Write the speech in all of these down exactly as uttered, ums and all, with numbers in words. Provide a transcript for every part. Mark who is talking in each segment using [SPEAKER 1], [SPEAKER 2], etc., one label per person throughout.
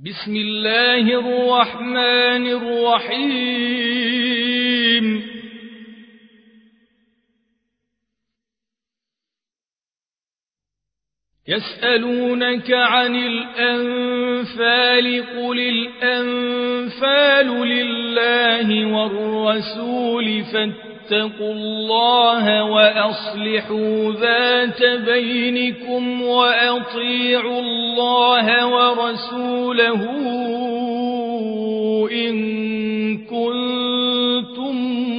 [SPEAKER 1] بسم الله الرحمن الرحيم يسألونك عن الأنفال قل الأنفال لله والرسول فاتقوا الله وأصلحوا ذات بينكم وأطيعوا الله ورسوله إن كنتم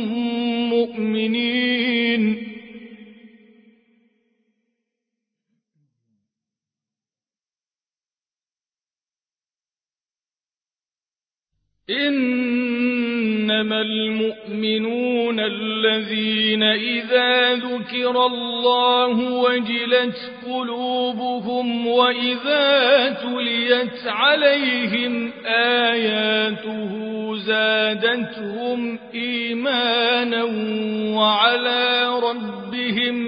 [SPEAKER 1] مؤمنين. إنما المؤمنون الذين إذا ذكر الله وجلت قلوبهم وإذا تليت عليهم آياته زادتهم إيمانا وعلى ربهم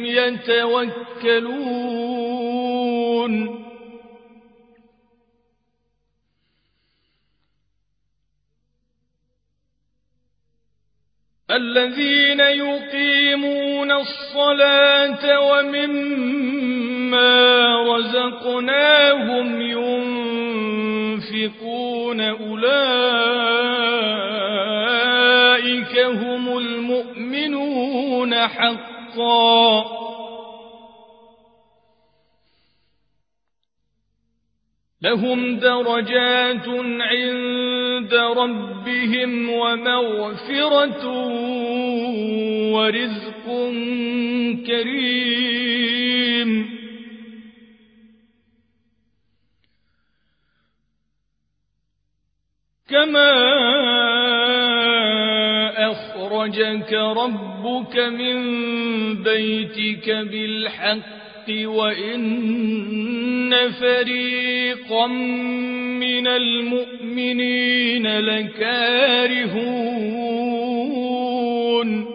[SPEAKER 1] يتوكلون. الذين يقيمون الصلاة ومما رزقناهم ينفقون أولئك هم المؤمنون حقا. لهم درجات عند ربهم ومغفرة ورزق كريم. كما أخرجك ربك من بيتك بالحق وإن فريقا من المؤمنين لكارهون.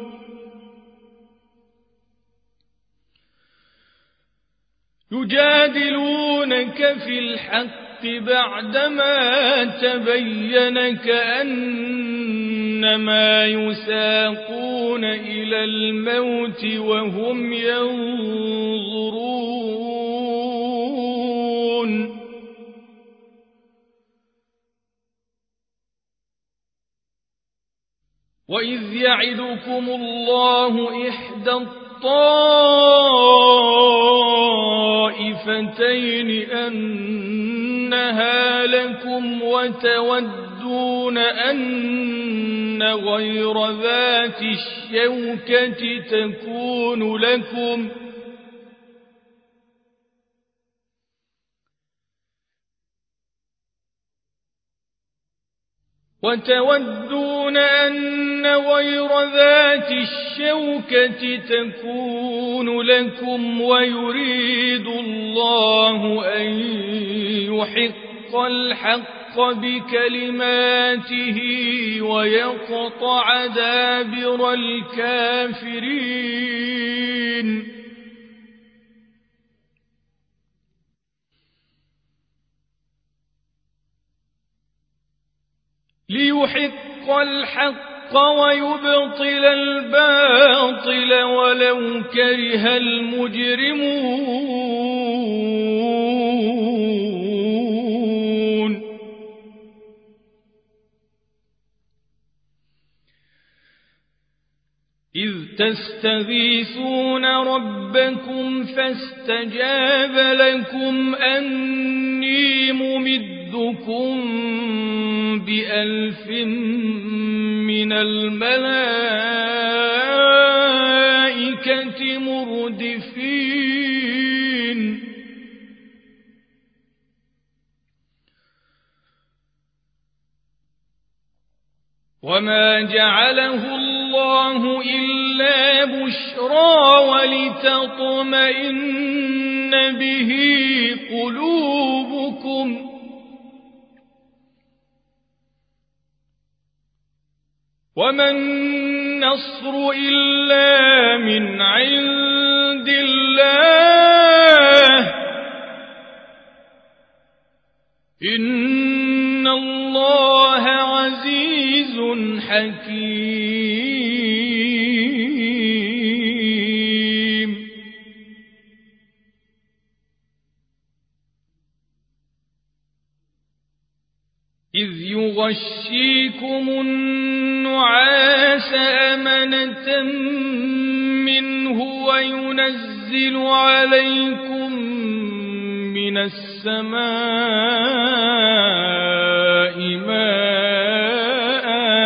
[SPEAKER 1] يجادلونك في الحق بعدما تبين كأنما يساقون إلى الموت وهم ينظرون. وإذ يعدكم الله إحدى الطائفتين أنها لكم وتودون أن غير ذات الشوكة تكون لكم وتودون أن غير ذات الشوكة تكون لكم ويريد الله أن يحق الحق بكلماته ويقطع دابر الكافرين. ليحق الحق ويبطل الباطل ولو كره المجرمون. إذ تستغيثون ربكم فاستجاب لكم أني ممدكم بألف من الملائكة مردفين. وما جعله الله إلا بشرى ولتطمئن به قلوبكم وما النصر إلا من عند الله إن إن الله عزيز حكيم. إذ يغشيكم النعاس أمنة منه وينزل عليكم من السماء ماء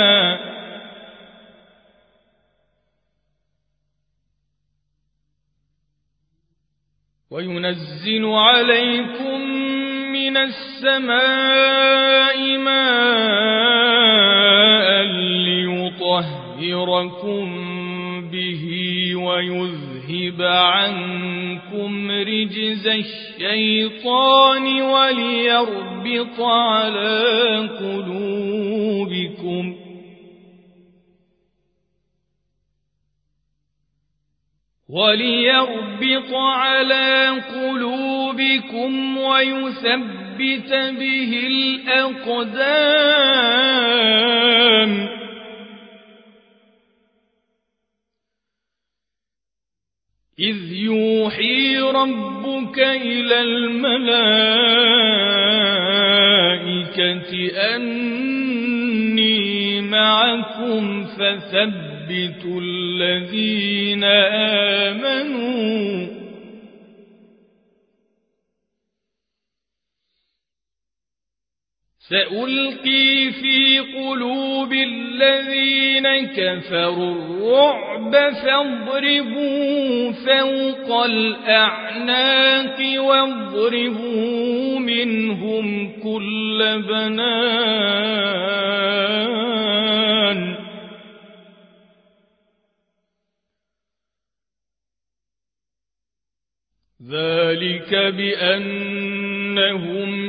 [SPEAKER 1] وينزل عليكم من السماء ماء ليطهركم به ويذهب عنكم رجز الشيطان وليربط على قلوبكم وليربط على قلوبكم ويثبت به الأقدام. إذ يوحي ربك إلى الملائكة أني معكم فثبتوا الذين آمنوا سألقي في قلوب الذين كفروا الرعب فاضربوا فوق الأعناق واضربوا منهم كل بنان. ذلك بأنهم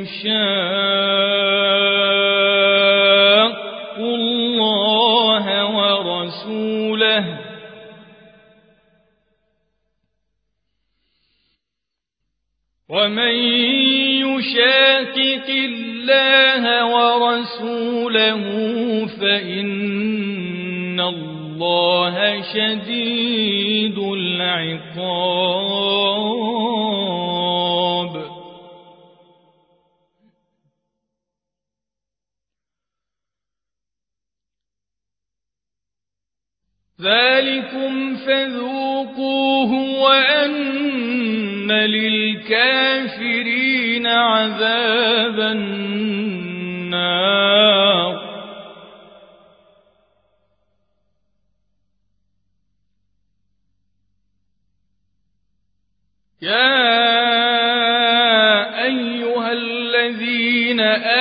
[SPEAKER 1] شاقوا الله ورسوله ومن يشاقق الله ورسوله فإن الله شديد العقاب. ذلكم فذوقوه وأن للكافرين عذاب النار. يا أيها الذين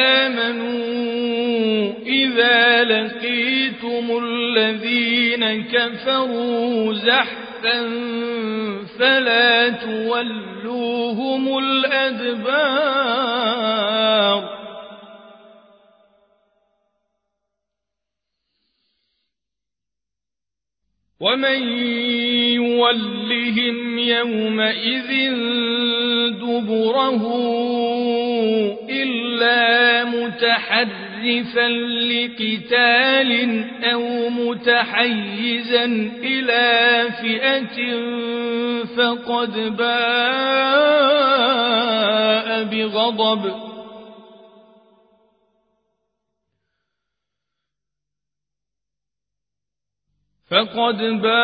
[SPEAKER 1] آمنوا إذا لقيتم الذين كفروا زحفا فلا تولوهم الأدبار. ومن يولهم يومئذ دبره إلا متحرفا لقتال أو متحيزا إلى فئة فقد باء بغضب فقد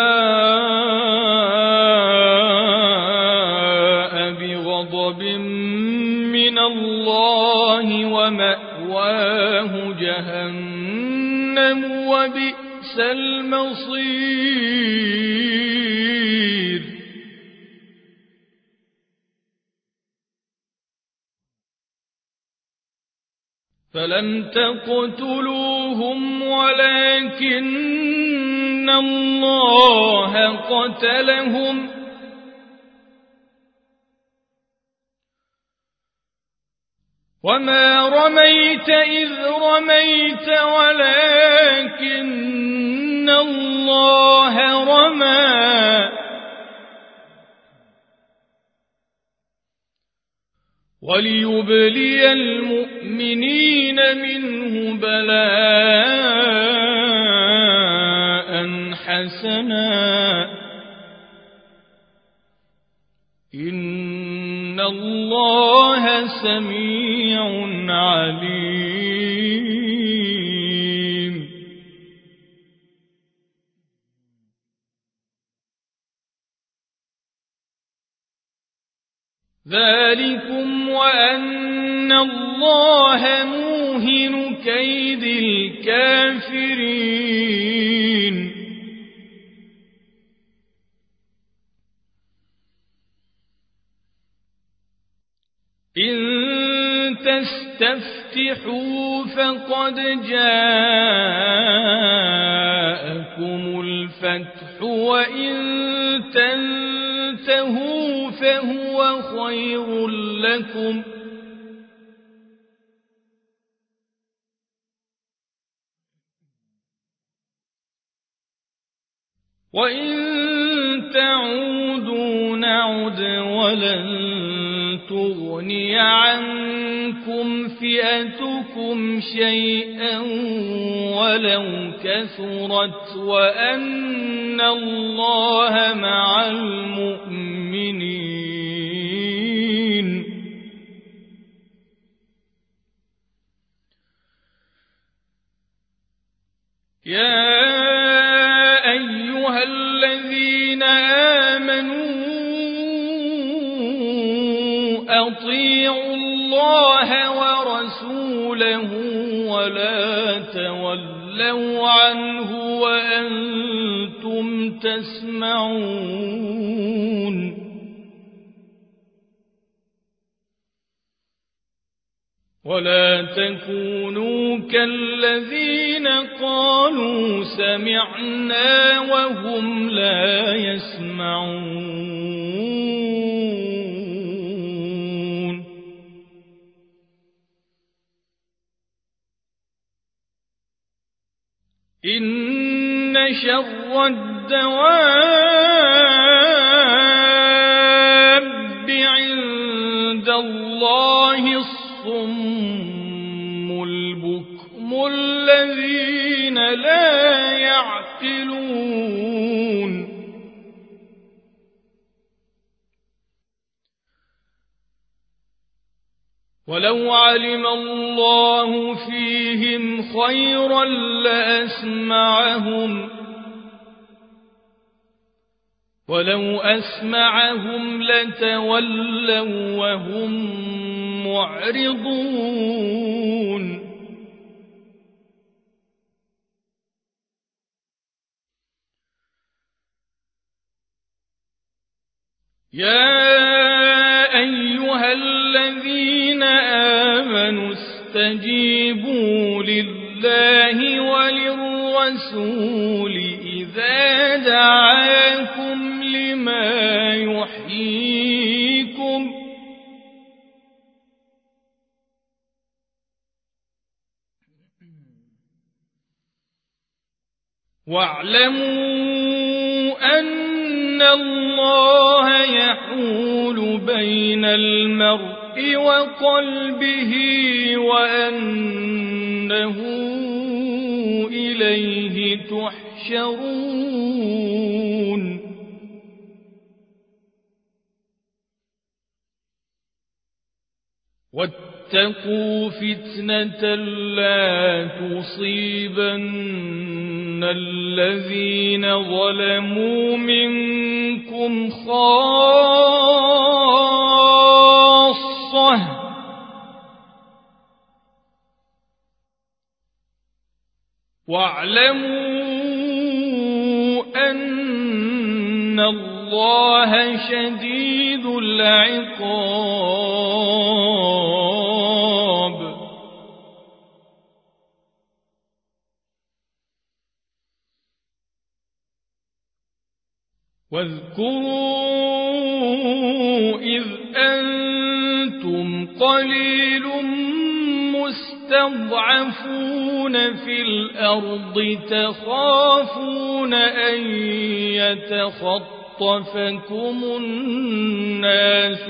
[SPEAKER 1] باء بغضب من الله ومأواه جهنم وبئس المصير. فلم تقتلوهم ولكن الله قتلهم وما رميت إذ رميت ولكن الله رمى وليبلي المؤمنين منه بلاء حسنا إن الله سميع عليم. ذلكم وأن الله موهن كيد الكافرين. إن تستفتحوا فقد جاءكم الفتح وإن تنتهوا فهو خير لكم وإن تعودوا نعد ولن تغني عنكم فئتكم شيئا ولو كثرت وأن الله مع المؤمنين. يا أيها الذين آمنوا أطيعوا الله ورسوله ولا تولوا عنه وأنتم تسمعون. ولا تكونوا كالذين قالوا سمعنا وهم لا يسمعون. إن شر الدواب عند الله الصم البكم الذين لا يعقلون. ولو علم الله فيهم خيرا لأسمعهم ولو أسمعهم لتولوا وهم معرضون. يا أيها الذين آمنوا استجيبوا لله وللرسول إذا دعاكم لما يحييكم واعلموا أن الله يحول بين المرء وقلبه وأنه إليه تحشرون. واتقوا فتنة لا تصيبن الذين ظلموا منكم خاصة واعلموا أن الله شديد العقاب. واذكروا إذ أنتم قليل مستضعفون في الأرض تخافون أن يتخطفكم خطفكم الناس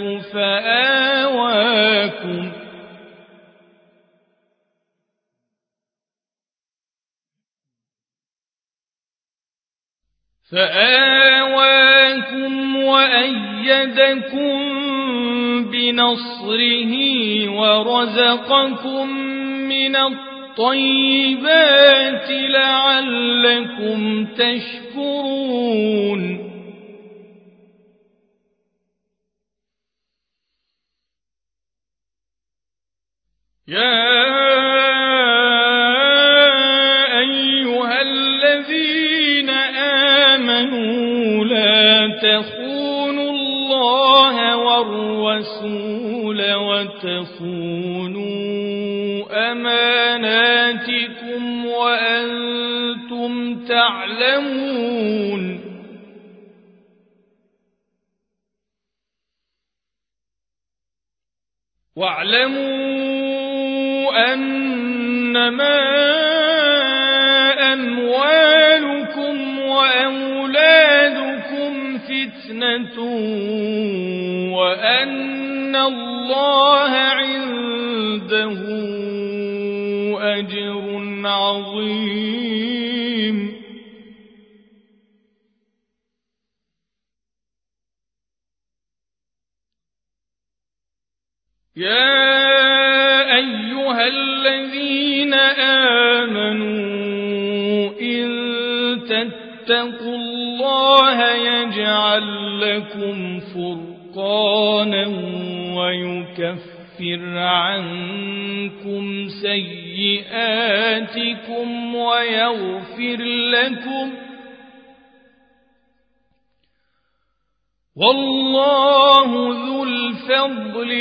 [SPEAKER 1] فآواكم فآواكم وأيدكم بنصره ورزقكم من الطيبات لعلكم تشكرون يا أيها الذين آمنوا لا تخونوا الله والرسول وتخونوا أماناتكم وأنتم تعلمون واعلموا أنما أموالكم وأولادكم فتنة وأن الله عنده أجر عظيم يا أيها الذين آمنوا إن تتقوا الله يجعل لكم فرقانا ويكفر عنكم سيئاتكم ويغفر لكم والله ذو الفضل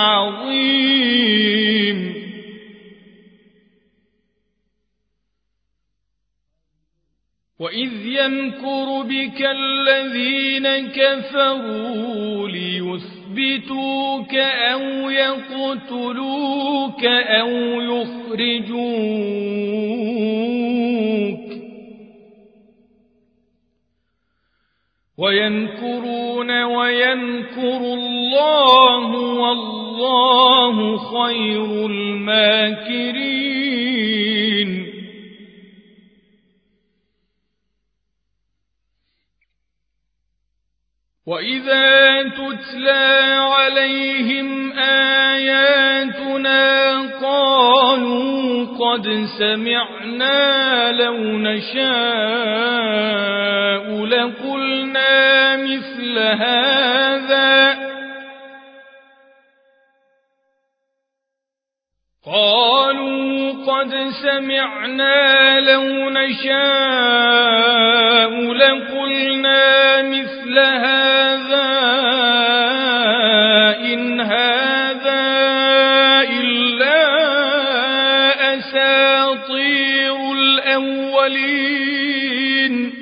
[SPEAKER 1] العظيم وإذ يمكر بك الذين كفروا ليثبتوك أو يقتلوك أو يخرجوك ويمكرون ويمكر الله والله خير الماكرين وإذا تتلى عليهم آياتنا قالوا قد سمعنا لو نشاء لقلنا مثل هذا قالوا قد سمعنا لو نشاء لقلنا مثل هذا إن هذا إلا أساطير الأولين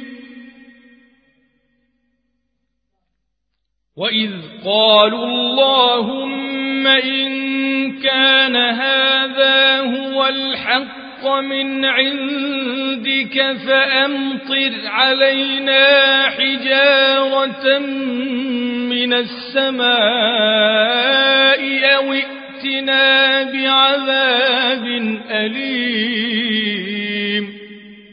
[SPEAKER 1] وإذ قالوا اللهم إن كان هذا هو الحق من عندك فأمطر علينا حجارة من السماء أو ائتنا بعذاب أليم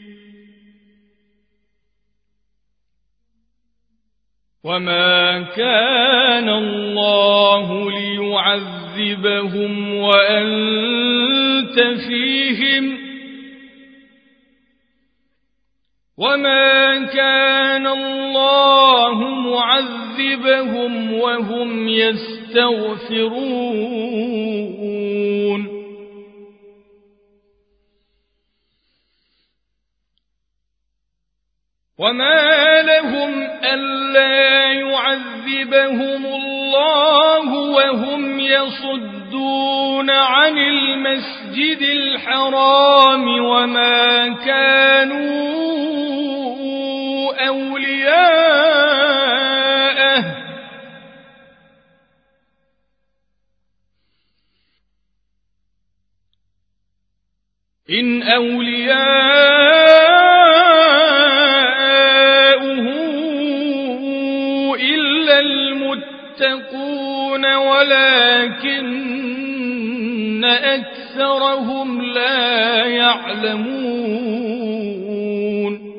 [SPEAKER 1] وما كان الله ليعذبهم وأنت فيهم وما كان الله معذبهم وهم يستغفرون وما لهم ألا يعذبهم الله وهم يصدون عن المسجد الحرام وما كانوا أولياءه إن أولياءه ولكن أكثرهم لا يعلمون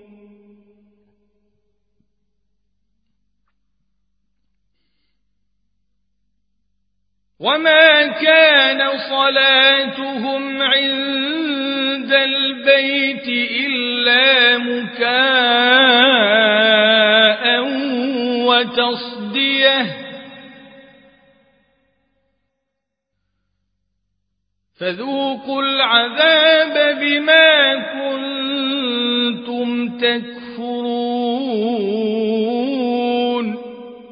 [SPEAKER 1] وما كان صلاتهم عند البيت إلا مكاء وتصدية فذوقوا العذاب بما كنتم تكفرون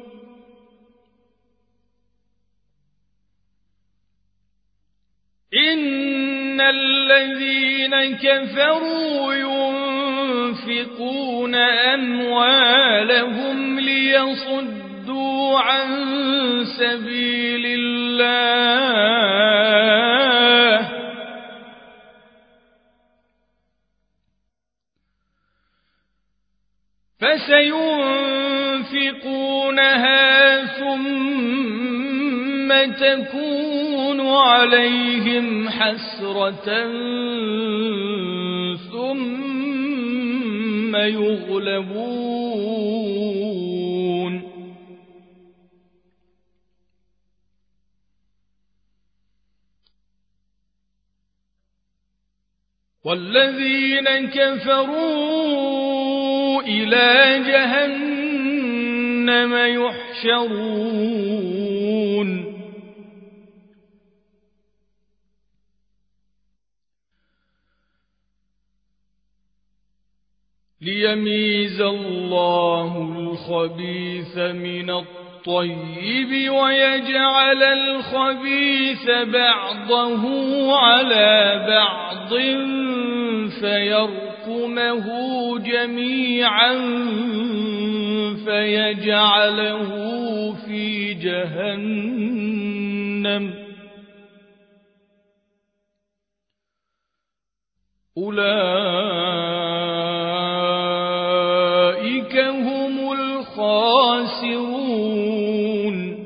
[SPEAKER 1] إن الذين كفروا ينفقون أموالهم ليصدوا عن سبيل الله فسينفقونها ثم تكون عليهم حسرة ثم يغلبون والذين كفروا إلى جهنم يحشرون ليميز الله الخبيث من الطيب ويجعل الخبيث بعضه على بعض فيركمه جميعا فيجعله في جهنم أولئك هم الخاسرون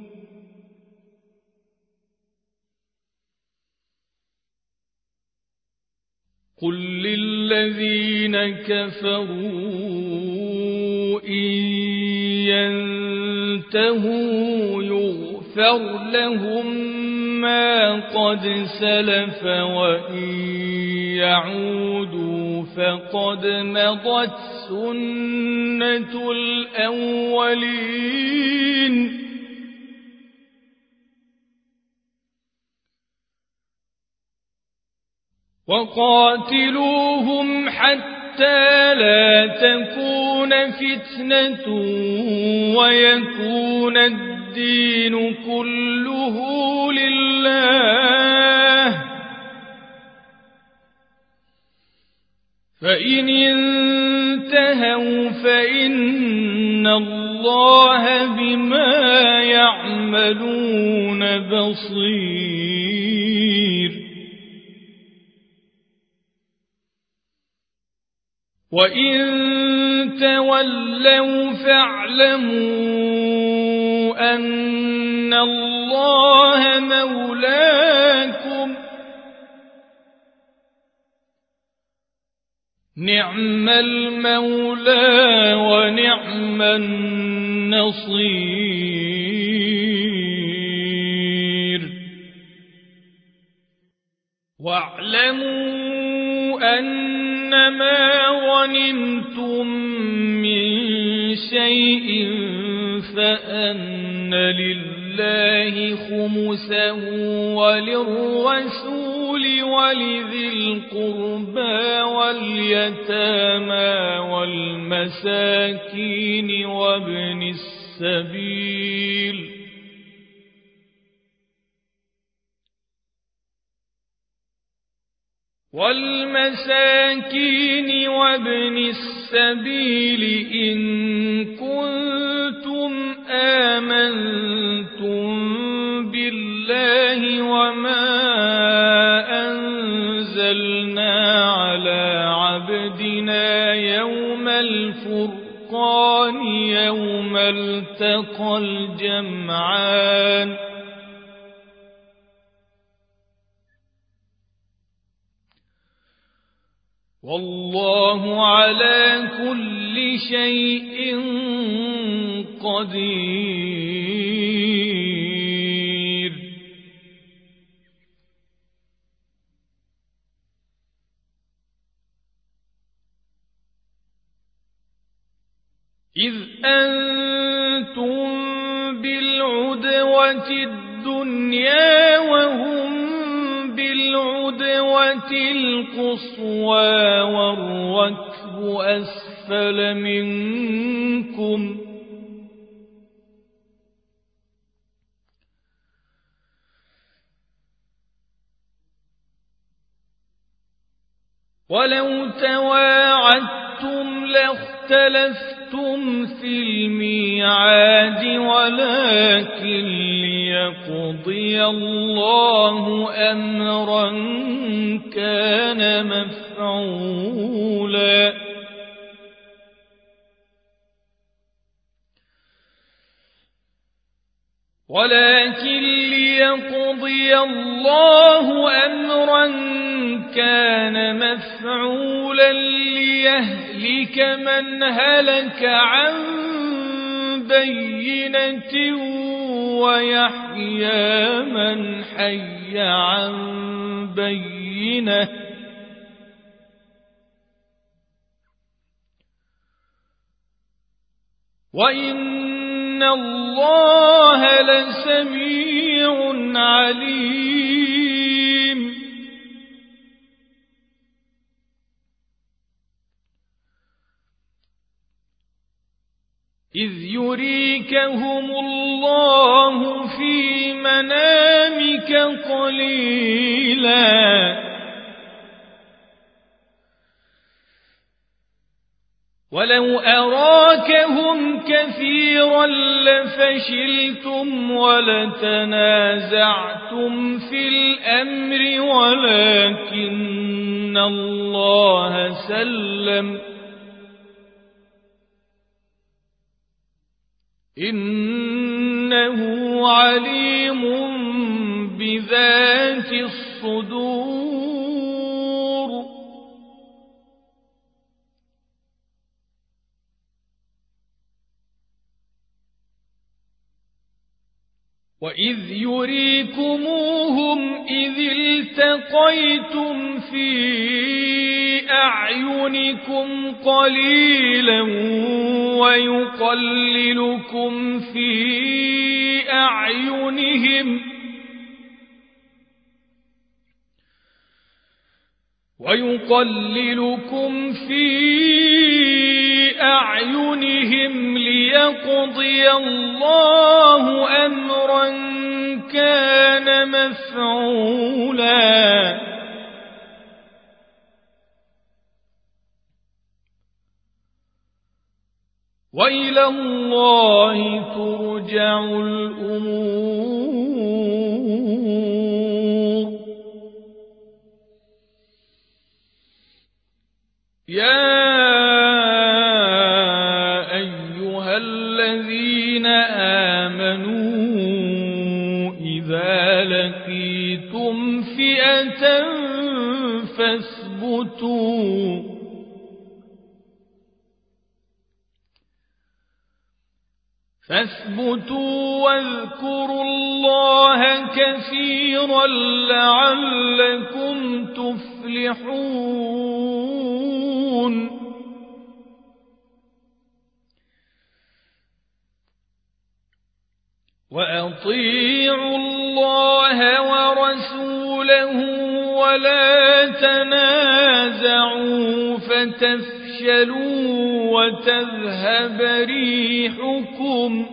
[SPEAKER 1] قل للذين كفروا إن ينتهوا يغفر لهم ما قد سلف وإن يعودوا فقد مضت سنة الأولين وقاتلوهم حتى لا تكون فتنة ويكون الدين كله لله فإن انتهوا فإن الله بما يعملون بصير وإن تولوا فاعلموا أن الله مولاكم نعم المولى ونعم النصير واعلموا أنما غنمتم من شيء فأن لله خمسه وللرسول ولذي القربى واليتامى والمساكين وابن السبيل والمساكين وابن السبيل إن كنتم آمنتم بالله وما أنزلنا على عبدنا يوم الفرقان يوم التقى الجمعان والله على كل شيء قدير. إذ أنتم بالعدوة الدنيا وهم بالعدوة القصوى والركب أسفل منكم ولو تواعدتم لاختلفتم في الميعاد ولكن ليقضي الله أمرا كان مفعولا ولكن ليقضي الله أمرا كان مفعولا ليهلك من هلك عن بينة ويحيى من حي عن بينة وإن الله لسميع عليم. إذ يريكهم الله في منامك قليلا ولو أراكهم كثيرا لفشلتم ولتنازعتم في الأمر ولكن الله سلم إنه عليم بذات الصدور. وإذ يريكموهم إذ التقيتم في أعينكم قليلا ويقللكم في أعينهم ويقللكم في أعينهم ليقضي الله أمرا كان مفعولا وإلى الله ترجع الأمور. يا أيها الذين آمنوا إذا لقيتم فئة فاثبتوا فاثبتوا واذكروا الله كثيرا لعلكم تفلحون. وأطيعوا الله ورسوله ولا تنازعوا فتفشلوا وتذهب ريحكم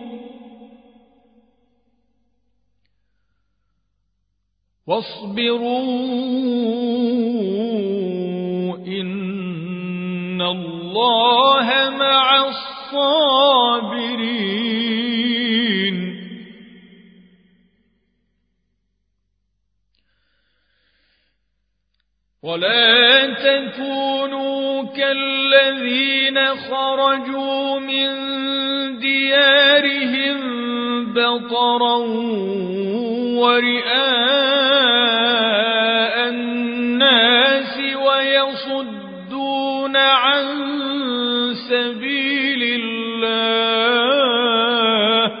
[SPEAKER 1] واصبروا إن الله مع الصابرين. ولا تكونوا كالذين خرجوا من ديارهم بطرا ورئاء الناس ويصدون يصدون عن سبيل الله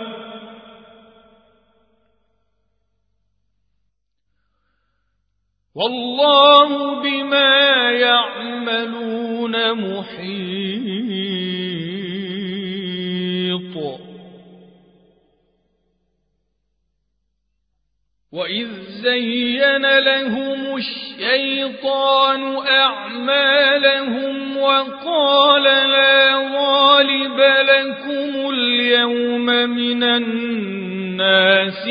[SPEAKER 1] والله بما يعملون محيط. وإذ زين لهم الشيطان أعمالهم وقال لا غالب لكم اليوم من الناس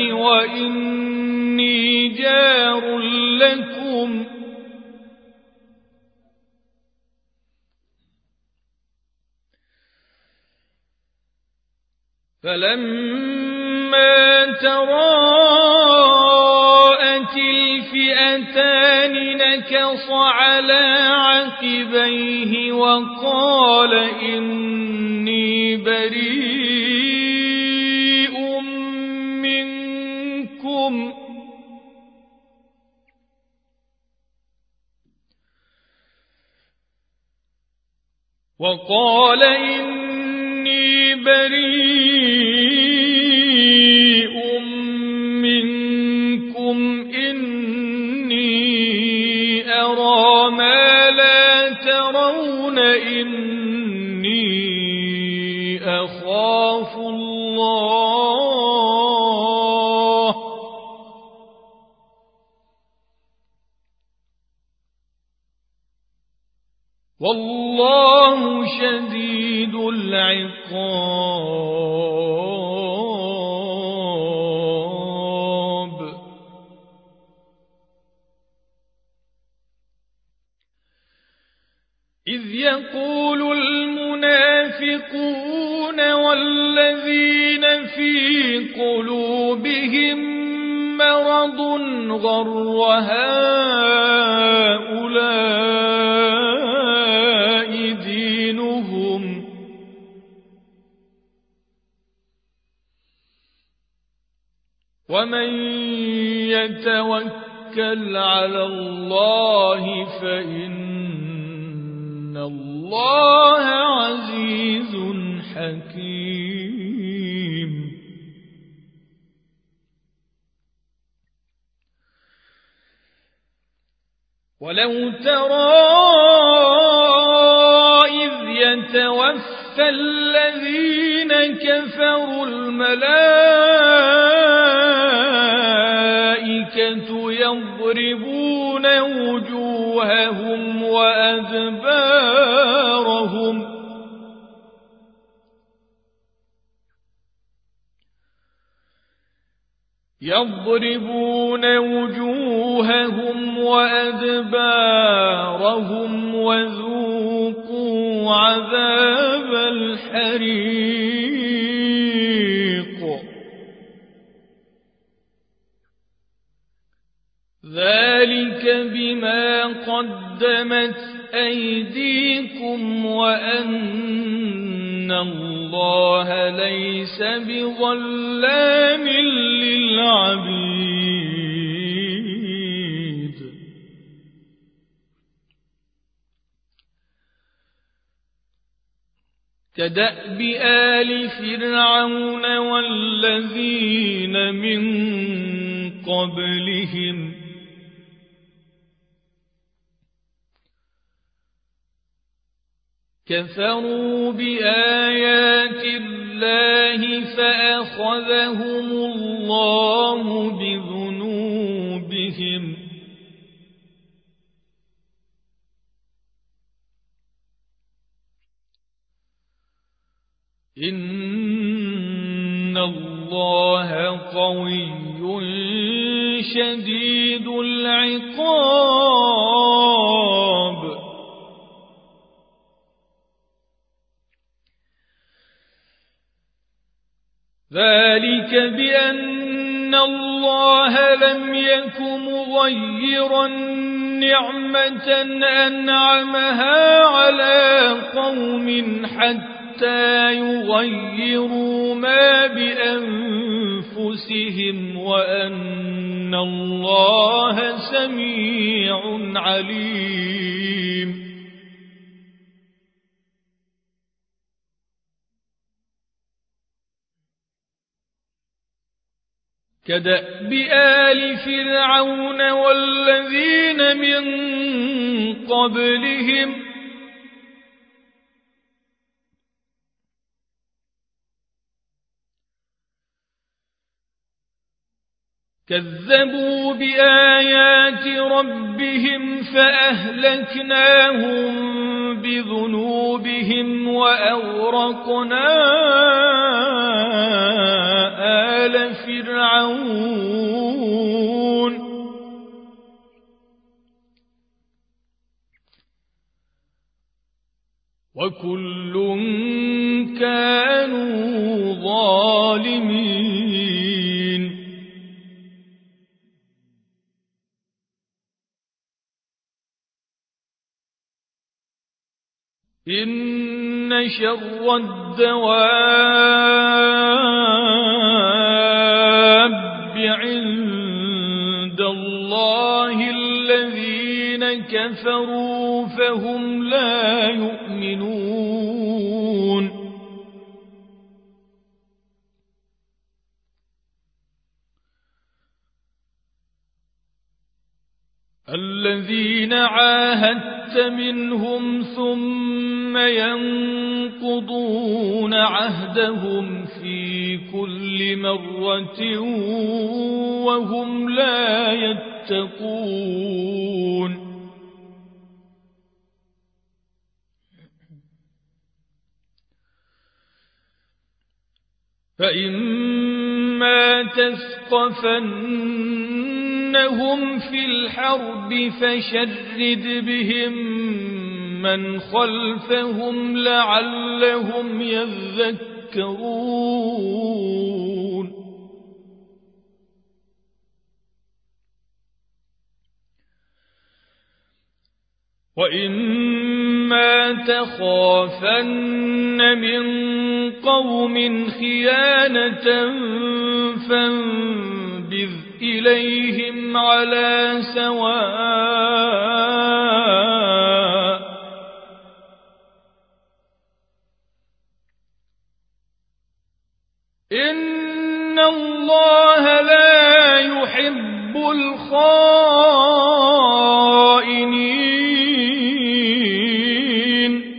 [SPEAKER 1] وإني جار لكم فلما تراءت الفئتان نكص على عقبيه وقال إني بريء منكم وقال إني بريء منكم إني أرى ما لا ترون إني أخاف الله والله شديد العقاب. إذ يقول المنافقون والذين في قلوبهم مرض غر هؤلاء دينهم ومن يتوكل على الله فإن الله عزيز حكيم. ولو ترى إذ يتوفى الذين كفروا الملائكة يضربون وجوههم وأدبارهم يضربون وجوههم وأدبارهم وذوقوا عذاب الحريق. ذلك بما قدمت أيديكم وأن الله ليس بظلام للعبيد. كدأب آل فرعون والذين من قبلهم كفروا بآيات الله فأخذهم الله بذنوبهم إن الله قوي شديد العقاب. ذلك بأن الله لم يك مغيرا نعمة أنعمها على قوم حتى يغيروا ما بأنفسهم وأن الله سميع عليم. كدأب آل فرعون والذين من قبلهم كذبوا بآيات ربهم فأهلكناهم بذنوبهم وأغرقنا آل فرعون وكل كانوا ظالمين. إن شر الدواب عند الله الذين كفروا فهم لا يؤمنون. الذين عاهدت منهم ثم ينقضون عهدهم في كل مرة وهم لا يتقون. فإما تثقفنهم في الحرب فشرد بهم من خلفهم لعلهم يذكرون. وإما تخافن من قوم خيانة فانبذ إليهم على سواء إن الله لا يحب الخائنين.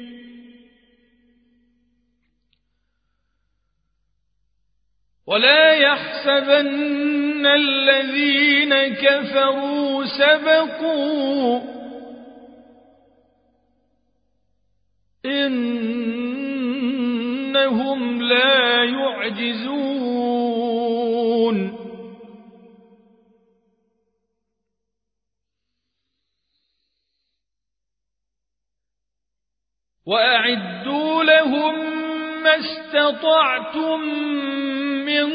[SPEAKER 1] ولا يحسبن الذين كفروا سبقوا إنهم لا يعجزون. وأعدوا لهم ما استطعتم من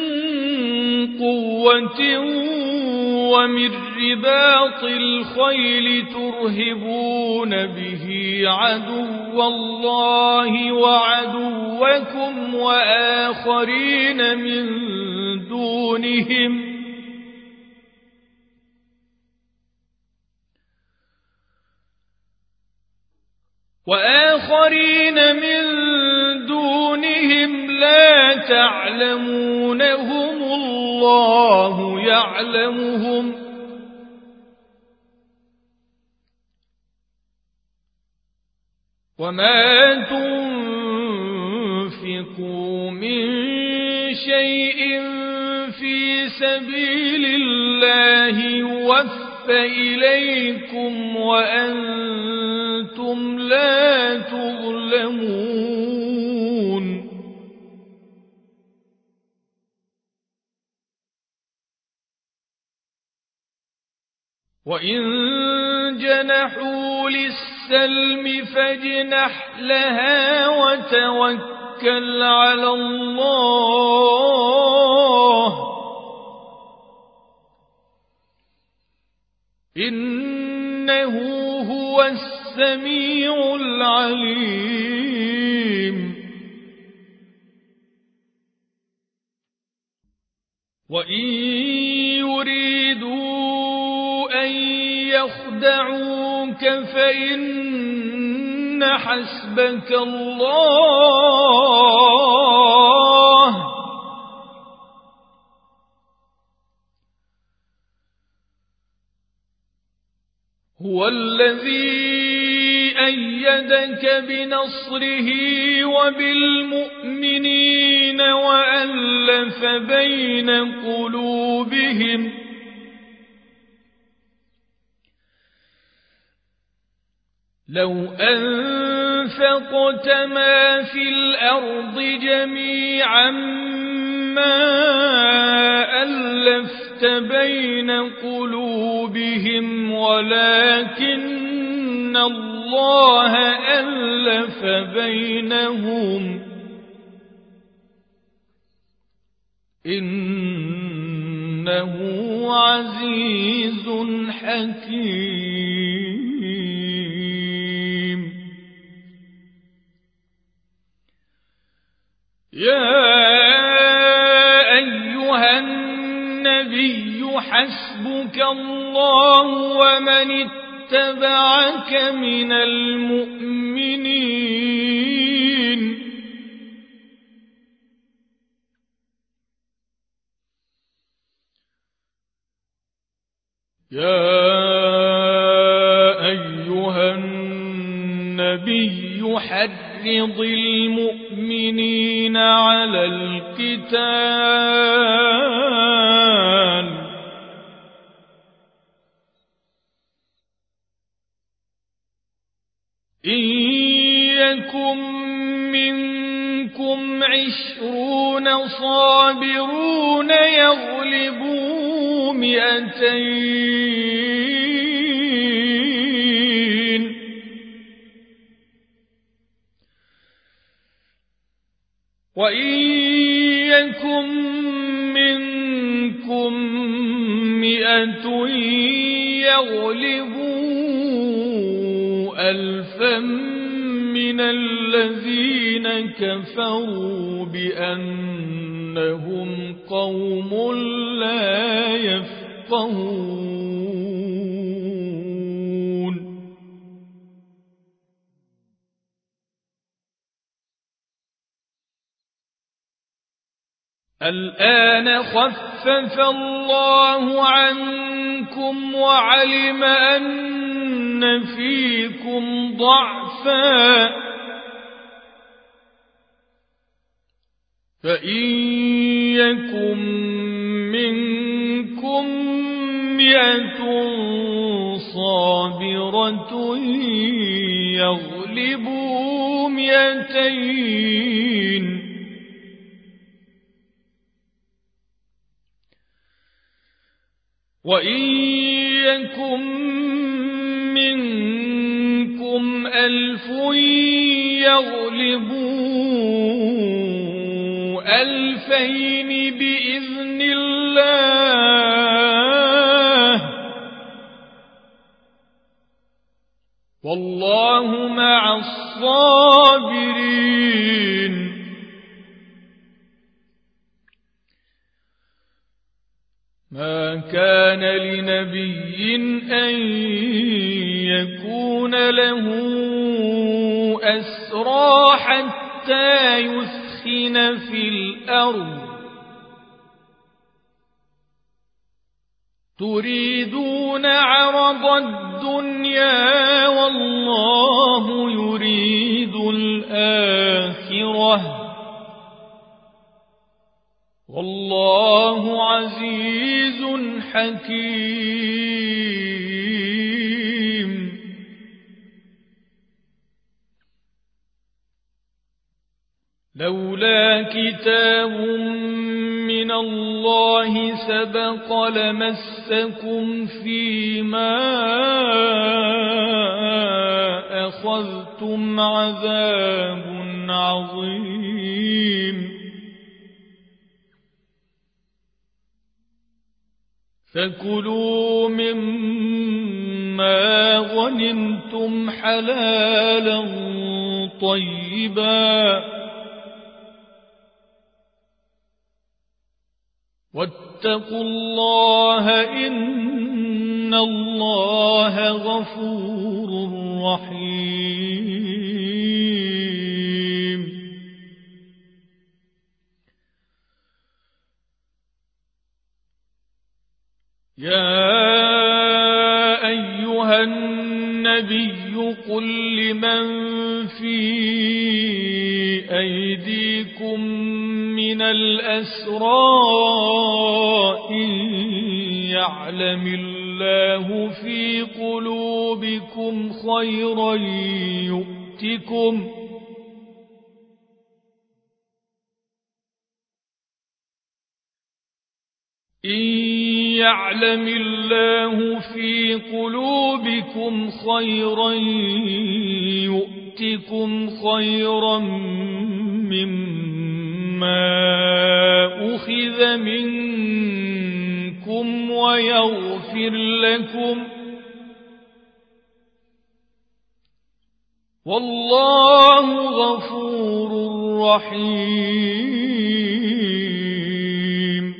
[SPEAKER 1] قوة ومن رباط الخيل ترهبون به عدو الله وعدوكم وآخرين من دونهم وآخرين من دونهم لا تعلمونهم الله يعلمهم وما تنفقوا من شيء في سبيل الله يوفى إليكم وأنتم لا تظلمون. وإن جنحوا للسلم فاجنح لها وتوكل على الله إنه هو السميع العليم. وإن يريدوا أن يخدعوك فإن حسبك الله هو الذي أيدك بنصره وبالمؤمنين وألف بين قلوبهم لو أنفقت ما في الأرض جميعا ما ألفت بين قلوبهم ولكن الله ألف بينهم إنه عزيز حكيم. يا أيها النبي حسبك الله ومن اتبعك من المؤمنين. يا أيها النبي حرض المؤمنين على القتال إن يكن منكم عشرون صابرون يغلبوا مئتين وإن يكن منكم مئة يغلبوا ألفا من الذين كفروا بأنهم قوم لا يفقهون. الآن خفف الله عنكم وعلم أن فيكم ضعفا فإن يكن منكم مئة صابرة يغلبوا مئتين وإن يكن منكم ألف يغلبوا ألفين بإذن الله والله مع الصابرين. ما كان لنبي أن يكون له أسرى حتى يثخن في الأرض تريدون عرض الدنيا والله يريد الآخرة والله عزيز حكيم. لولا كتاب من الله سبق لمسكم فيما أخذتم عذاب عظيم. فكلوا مما غنمتم حلالا طيبا واتقوا الله إن الله غفور رحيم. يا أيها النبي قل لمن في أيديكم من الأسرى إن يعلم الله في قلوبكم خيرا يؤتكم إن يعلم الله في قلوبكم خيرا يؤتكم خيرا مما أخذ منكم ويغفر لكم والله غفور رحيم.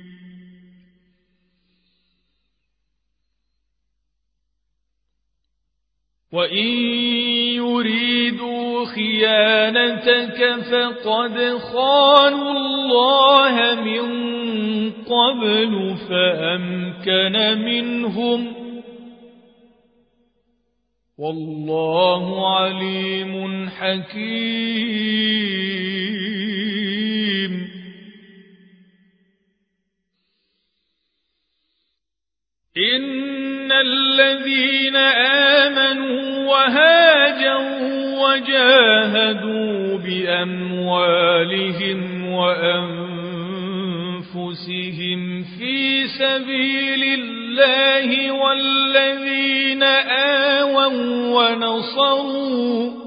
[SPEAKER 1] وإن يريدوا خيانتك فقد خانوا الله من قبل فأمكن منهم والله عليم حكيم. إن الذين آمنوا وهاجروا وجاهدوا بأموالهم وأنفسهم في سبيل الله والذين آووا ونصروا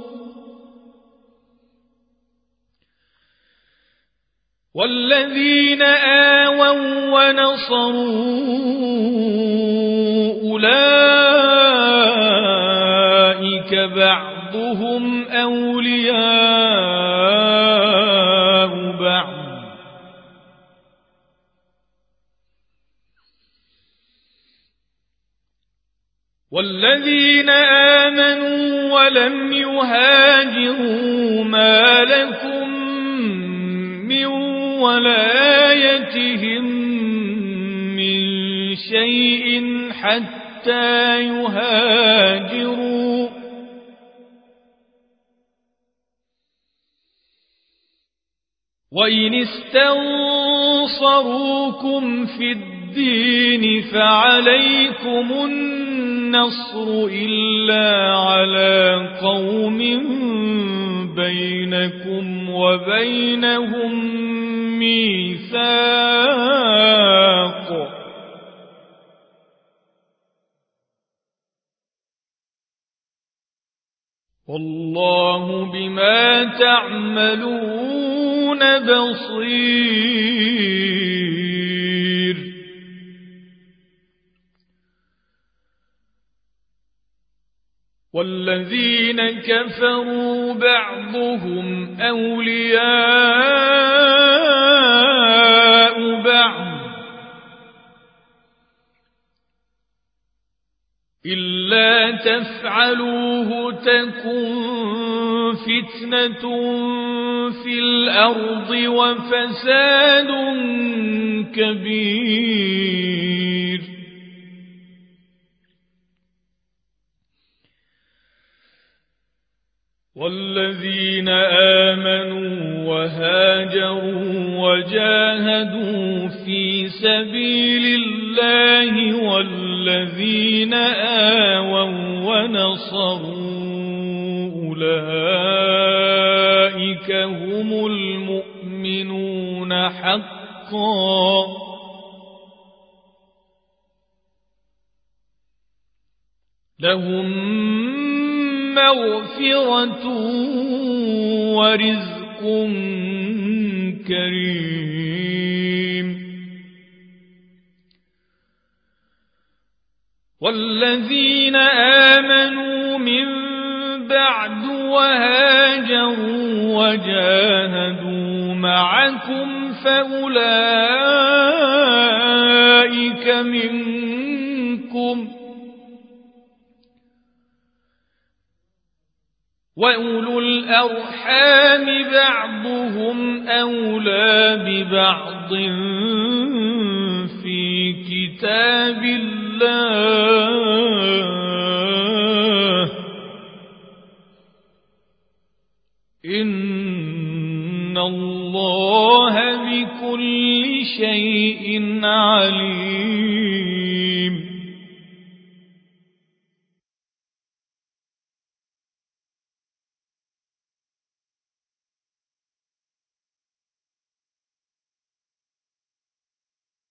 [SPEAKER 1] والذين آووا ونصروا أولئك بعضهم أولياء بعض والذين آمنوا ولم يهاجروا ما لكم من ولايتهم من شيء حتى يهاجروا وإن استنصروكم في الدين فعليكم النصر إلا على قوم بينكم وبينهم ميثاق والله بما تعملون بصير. والذين كفروا بعضهم أولياء بعض إلا تفعلوه تكن فتنة في الأرض وفساد كبير. والذين آمنوا وهاجروا وجاهدوا في سبيل الله والذين آووا ونصروا أولئك هم المؤمنون حقا لهم مغفرة ورزق كريم. والذين آمنوا من بعد وهاجروا وجاهدوا معكم فأولئك منكم وأولو الأرحام بعضهم أولى ببعض في كتاب الله إن الله بكل شيء عليم.